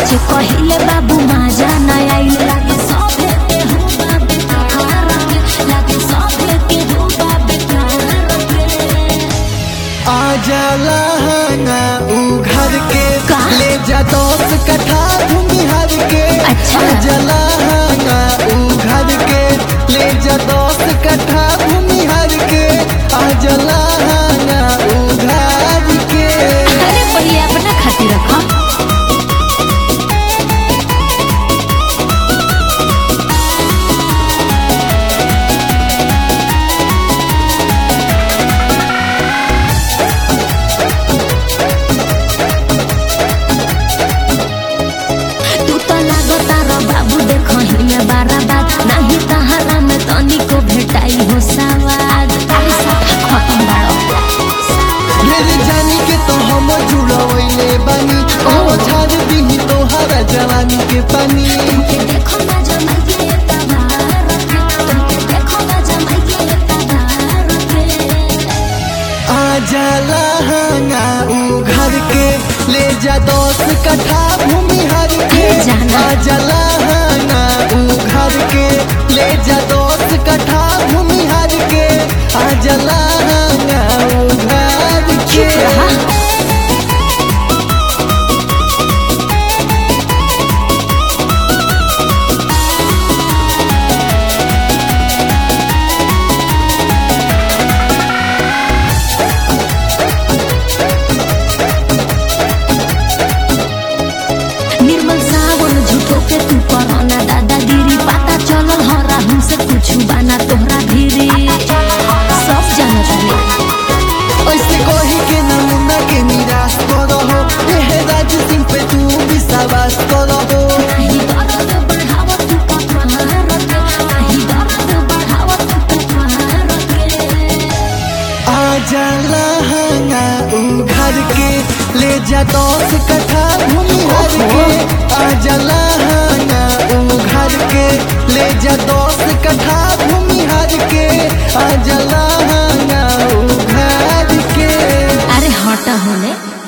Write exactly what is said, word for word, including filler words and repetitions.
सच कहिले बाबू माजा ना आइल लागे सभे के हो बाबे तार के लागे सभे के हो बाबे तार के आजा लहंगा उ घर के ले जा दस कट्ठा भूमिहार के अच्छा। आजा लहंगा उ घर के ले जा दस कट्ठा भूमिहार के आजा लहंगा उ घर के। अरे पहले अपना खातिर रखो। तू तो लागता रो बाबू देखो ही में बारा बात नहीं तहरा में तनी को भेटाई हो सवाद अरे सब खत्म बाड़ो मेरी जानी के तो हम जुड़वैले बानी ओ छाड़ दी तोहरा जवानी के पानी। तुमके देखो ना जमाई के तबार के तुमके देखो ना जमाई के तबार के आजा लहंगा उ घर के ले जा दस कट्ठा भूमिहार के जाना। आजा लहंगा उ घर के ले जा दस कट्ठा भूमिहार के आजा लहंगा उ घर के। चुप रहा। निर्मल सावन झूठो के तू करना दादागिरी पता चलल हो राहु से कुछ बाना तोहरा धीरे सब जानत ले ऐसे कही के नमूना के निराश करो हो एह राज सिंह पे तू विश्वास करो हो। नहीं दर्द बढ़ावा तू कपार के नहीं दर्द बढ़ावा तू कपार के आजा लहंगा उ घर के ले जा दस कट्ठा भूमिहार के आजा लहंगा उ घर के ले जा दस कट्ठा भूमिहार के आजा लहंगा उ घर के। अरे हटा होने